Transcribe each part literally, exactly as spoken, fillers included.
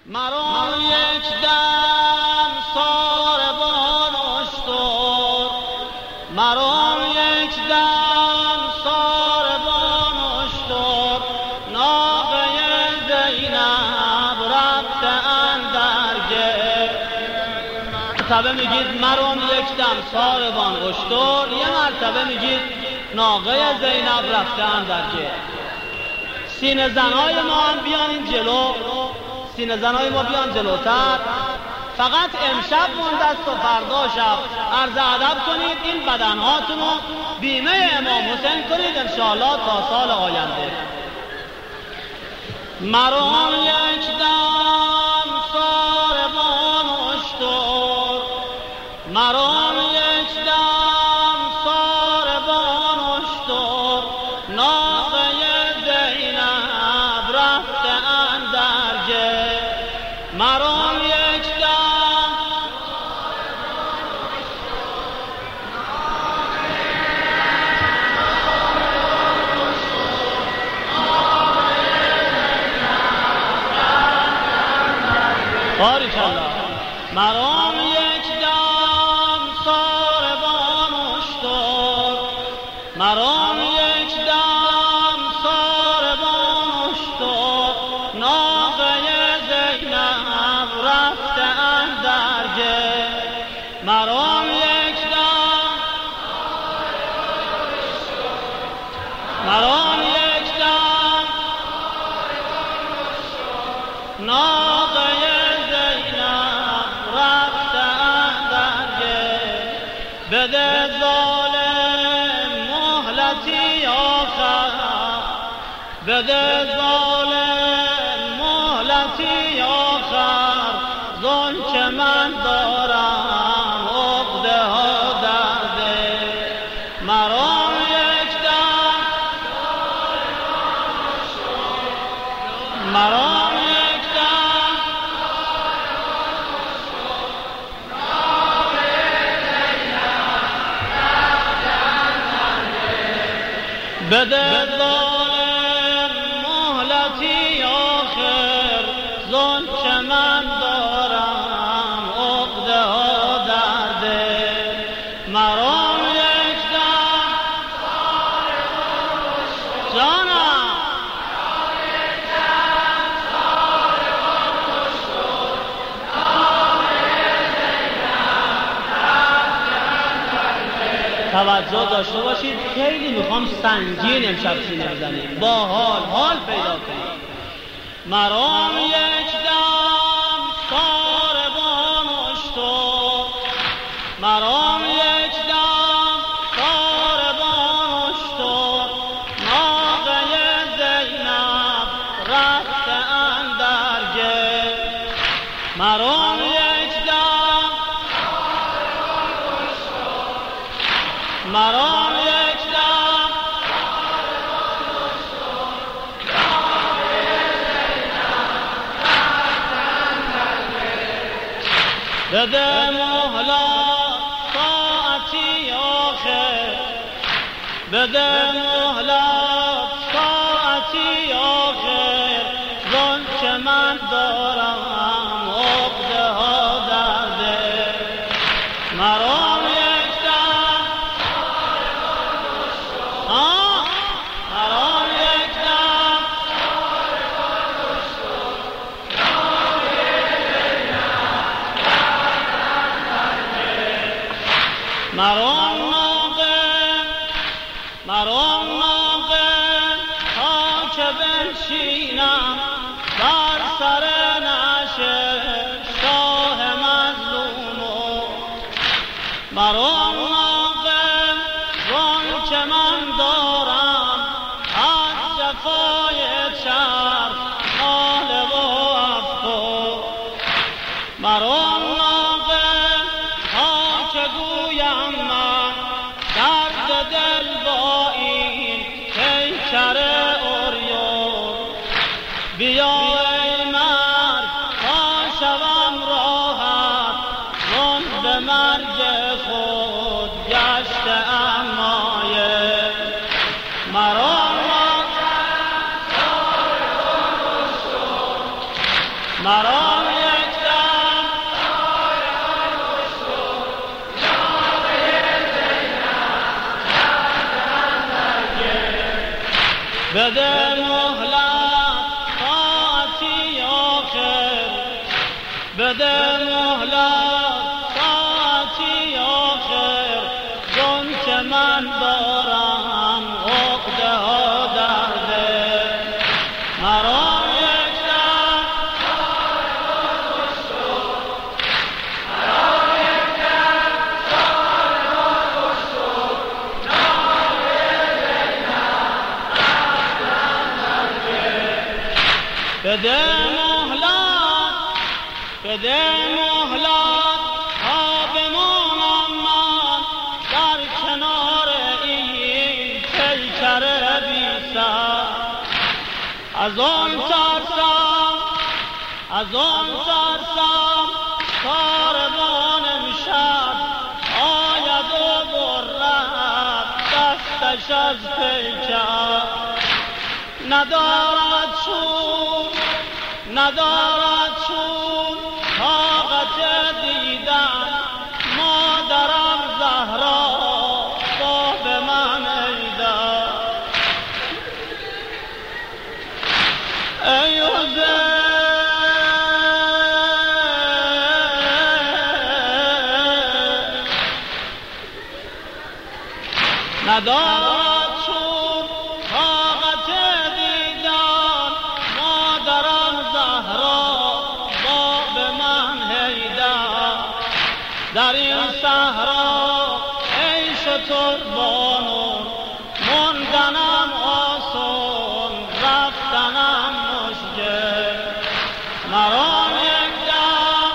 مرا یک دم ساربان اشتر، مرا یک دم ساربان اشتر، ناقه زینب رفته اندر گل. مرتبه میگید مرا یک دم ساربان اشتر، یه مرتبه میگید ناقه زینب رفته اندر گل. سینه زنهای ما هم بیان این جلو، سینه زنهای ما بیان جلوتر. فقط امشب مونده است و فردا شب عرض ادب کنید، این بدنهاتون رو بیمه امام حسین کنید انشاءالله تا سال آینده. مرا یک دم ساربان اشتر، مرا یک دم ساربان اشتر، ناقه زینب رفته اندر گل. مرا یک دم بارک الله. مرا یک دم ساربان اشتر، مرا یک دم ساربان اشتر، ناقه زینب رفته اندر گل. مرا یک دم مرا یک دم ناقه زینب رفته اندر گل. بده ظالم مهلتی آخر، بده ظالم مهلتی آخر، زن که من دارم عقده ها در دل. مرا یک دم مرا یک دم بده ظالم مهلتی آخر، زن که من دارم عقده ها در دل. مرا یک دم جانم توجه داشته باشید، خیلی میخوام سنگین امشب سینه بزنیم، با حال حال پیدا کنید. مرا یک دم ساربان اشتر، مرا یک دم ساربان اشتر، ناقه زینب رفته اندر گل. مرا یک دم مرا یک دم بده مهلت ساعتی آخر، بده مهلت ساعتی آخر، زن که من دارم عقده ها در دل. مرا یک دم آه مرا یک دم مرا ناقه مرا ناقه تا که بنشینم بر سر نشه شاه مظلومو. مرا ناقه زن که من دارم از جفای چرخ ناله و افسوس. مرا ناقه تا که گویم من درد دل با این پیکر عریان. بیا ای مرد تا شوم راحت، زن به مرگ خود گشته ام مایل. مرا مرا مرام یک دم بده مهلت ساعتی آخر بده مهلت ساعتی آخر چون که من دارم عقده ها در دل مرام یک دم مرام یک دم بده مهلت بده مهلت تا بمانم من در کنار این پیکر بی سر از آن ترسم از آن ترسم کاروان امشب آید و برد دستش از پیکر ندارد چون ندارد چون طاقت دیدن مادرم زهرا با به من ایدن ای حسین ندارد چون طاقت دیدن مادرم زهرا با به من هیدن در این صحرا ای شتر بانون موندنم آسان رفتنم مشکل مرام یک دم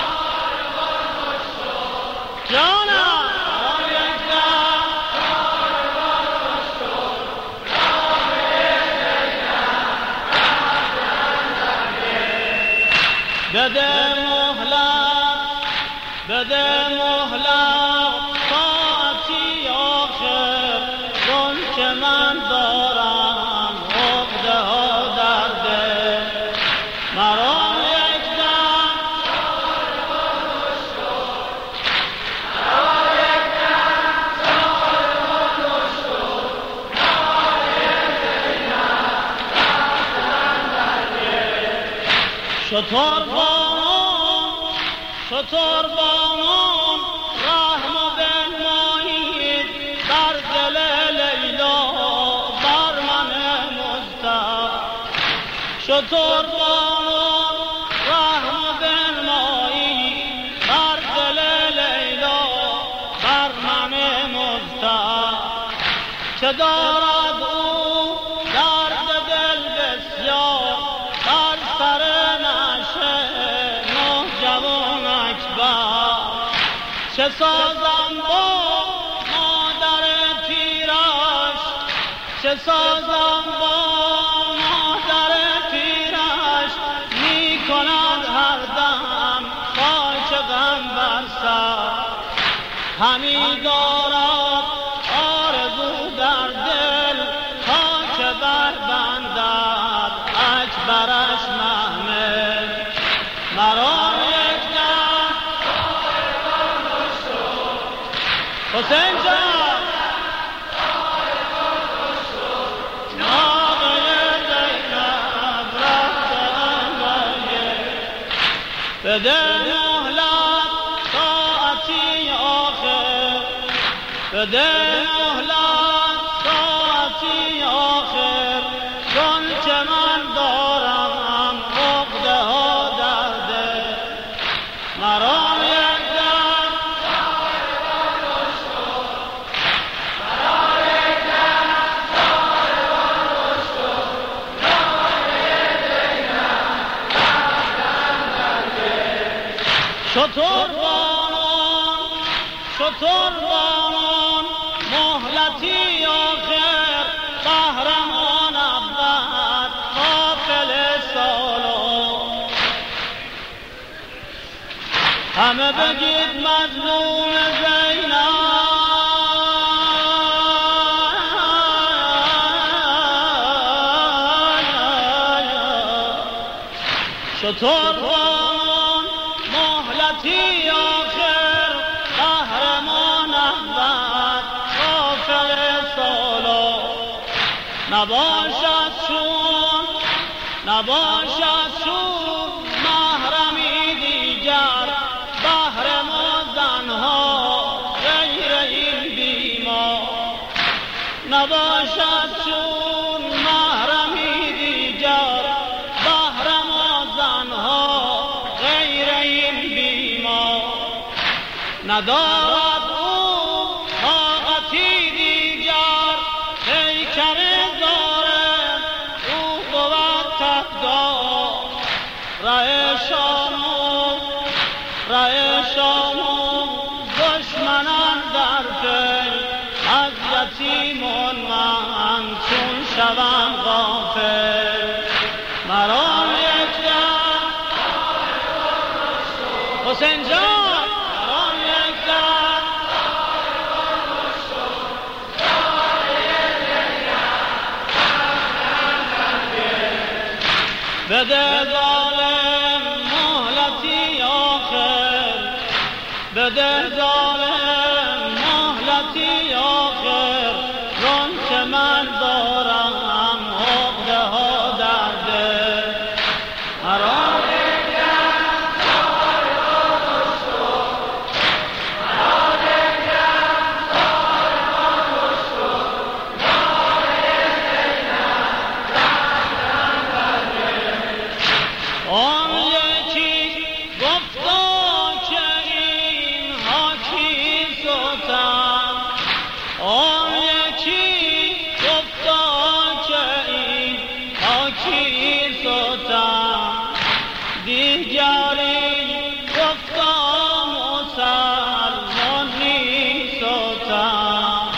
جانم مرام یک دم بده مهلت بده مهلت ساعتی آخر چون که من دارم عقده ها در دل مرام یک دم شتر بانون شتر بانون رحم و بنمایید بر دل لیلا بر من مضطر شتر بانون رحم و بنمایید بر دل لیلا بر من مضطر که دارد او درد دل بسیار بر سر نشه نوجوان اکبر چه سازم با مادر پیرش چه سازم با مادر پیرش می کند هر دم خاک غم بر سر همی دارد آرزو در دل تا که بر بندد اکبرش محمل مرام یک دم حسین جان ناغه زینب رفتن بده مهلت ساعتی آخر بده مهلت ساعتی آخر چون که من دارم عقده ها در دل مرام یک دم شتر بانون شتر بانون مهلتی آخر قهرمان اول قافل سالان همه بگید مظلوم زینب شتر بانون مهلتی آخر قهرمان احمد رافع سالا نباشد چون نباشد چون محرمی دیگر بهر ما زنها غیر این بیمار نباشد چون محرمی دیگر بهر ما زنها غیر این بیمار ندارد او طاقتی دیگر پیکر ظالم او بود تبدار ره شامون ره شامون دشمنان در پی از یتیمان من چون شوم غافل مرا یک دم حسین جان مرا یک دم بده ظالم مهلتی آخر بده ظالم مهلتی آخر رون که من دارم عقده ها در دل مرا آن یکی گفتا که این حاکی ستم آن یکی گفتا که این حاکی ستم دیگری گفتا مسلمان نیستم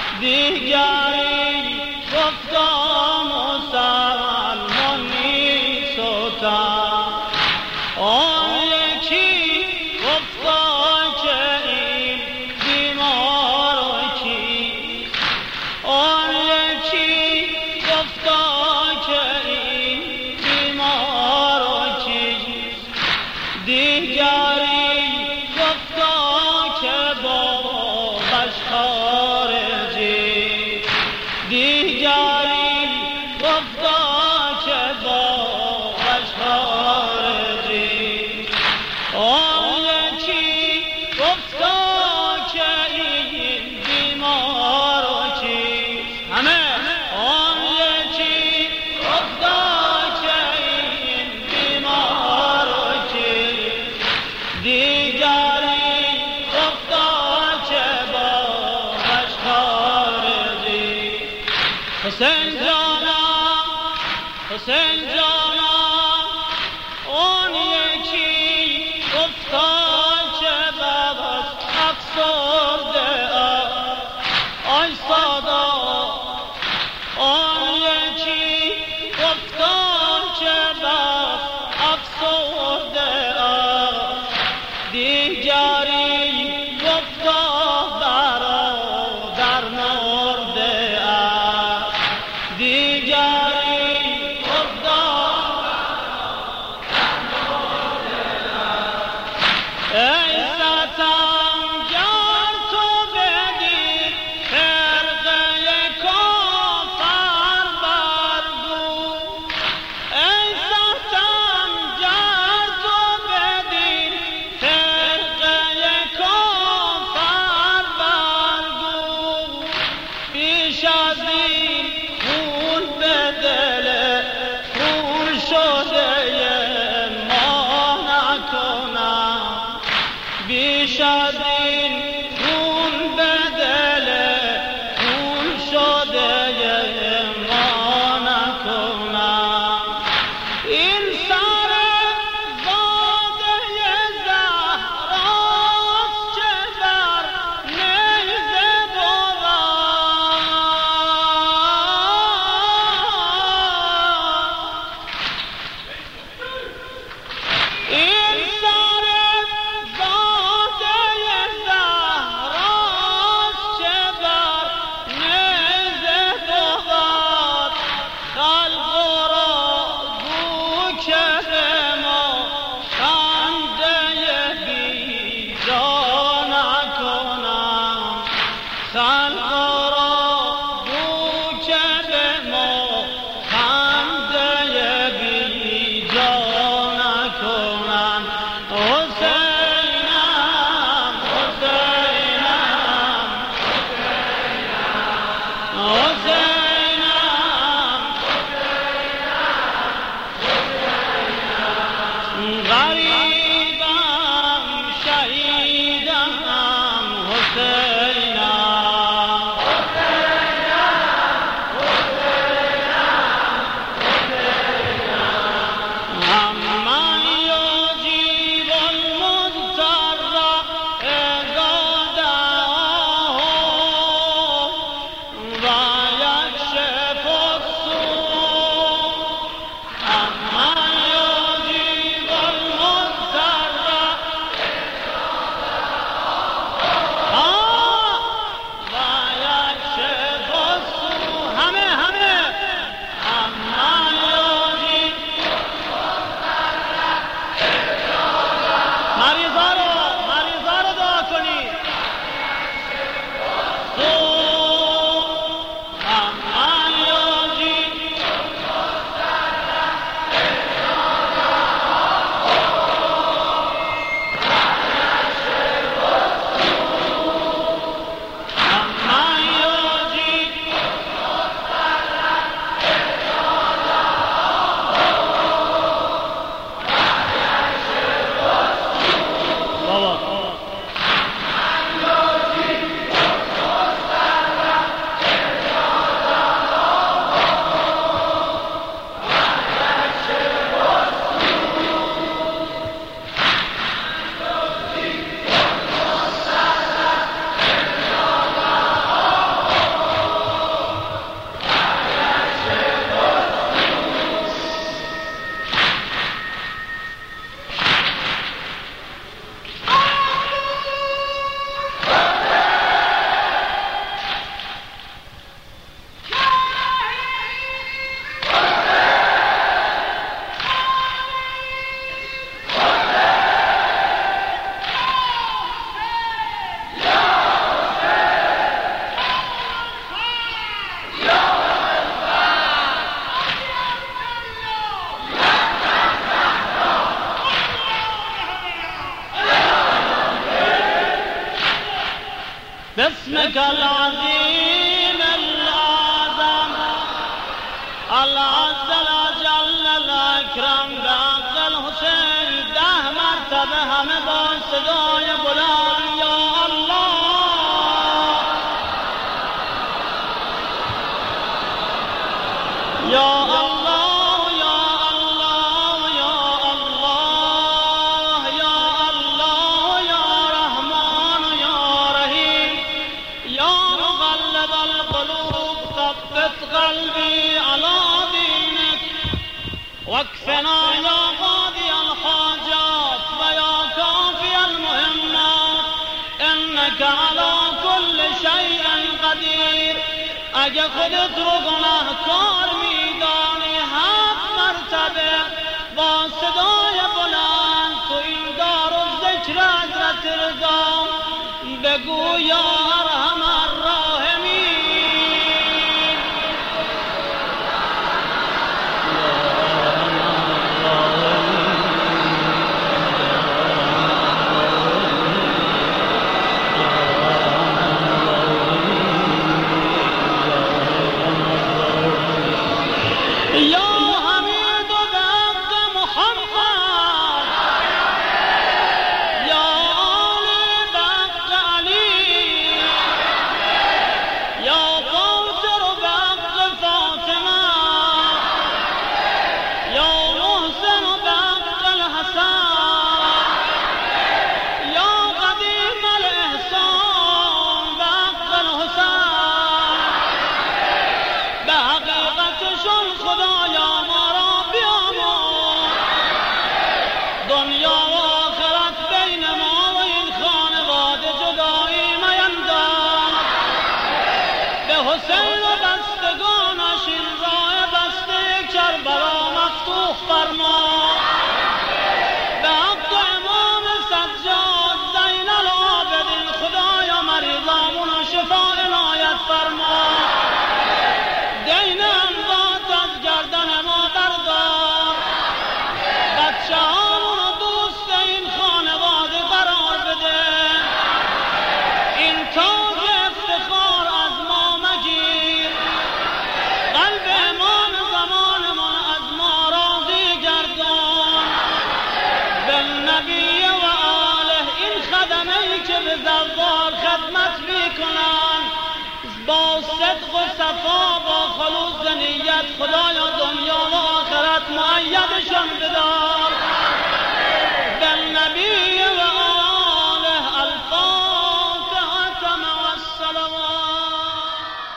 دیگری گفتا مسلمان نیستم آن یکی گفتا که این بیمار کیست آن یکی گفتا که این بیمار کیست دیگری گفتا که بابش خارجی دیگری گفتا که بابش خارجی آن یکی گفتا که این بیمار کیست همه آن یکی گفتا که این بیمار کیست دیگری گفتا که بابش خارجی حسین جانم حسین جانم اون یکی گفتا که بابش افسرده آی سادا آن یکی گفتا که بابش افسرده دیگری گفتا برادر مرده دیگری گفتا ای ستمگر تو بدید خرقه کافر برگو ای ستمگر تو بدید خرقه کافر برگو بیش از این خون به دل خون شده ما نکنم بیش از این خون به دل خون شده ما نکنم این سر زاده زهراست که بر نیزه بود این سر زاده باسمك العظيم الأعظم العز الأجل الأكرم بحق الحسين ده مرتبه همه با صدای بلند یا الله یا الله یا الله یا الله یا الله یا رحمان یا رحیم یا مقلب القلوب ثبت قلبی علی دینک واکفنا یا قاضی الحاجات و یا کافی المهمات انک علی كل شیء قدیر. اگه خودت رو گناهکار میدانی هفت مرتبه با صدای بلند تو این دار و ذکر حضرت رضا بگو یا ارحم الراحمین یا حمید و بحق محمد یا علی بحق علی یا قاصر بحق فاطمه یا محسن بحق الحسن یا قدیم الاحسان بحق الحسن. به حقیقتشون خدایا ما را بیامرز دنیا و آخرت بین ما و این خانواده جدایی مینداز. به حسین و بستگانش این راه بسته کربلا مفتوح فرما. به حق امام سجاد زین العابدین خدایا مریضامون و شفا عنایت فرما. دین اموات از گردن ما بردار. بچه هامون و دوست این خانواده قرار بده. این تاج افتخار از ما مگیر. قلب امام زمانمان از ما راضی گردان. بالنبی و آله این خدمه ای که به زوار خدمت میکنن با صدق و صفا با خلوص نیت خدایا دنیا و آخرت مؤیدشان بدار.